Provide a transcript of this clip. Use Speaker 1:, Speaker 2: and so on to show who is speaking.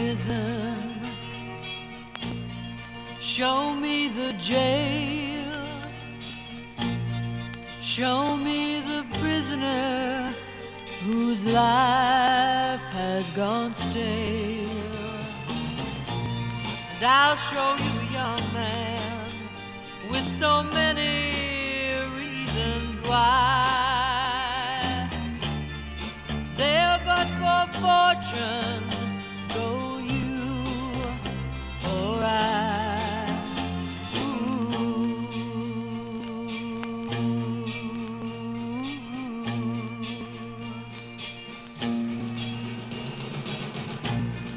Speaker 1: prison. Show me the jail. Show me the prisoner whose life has gone stale. And I'll show you a young man with so many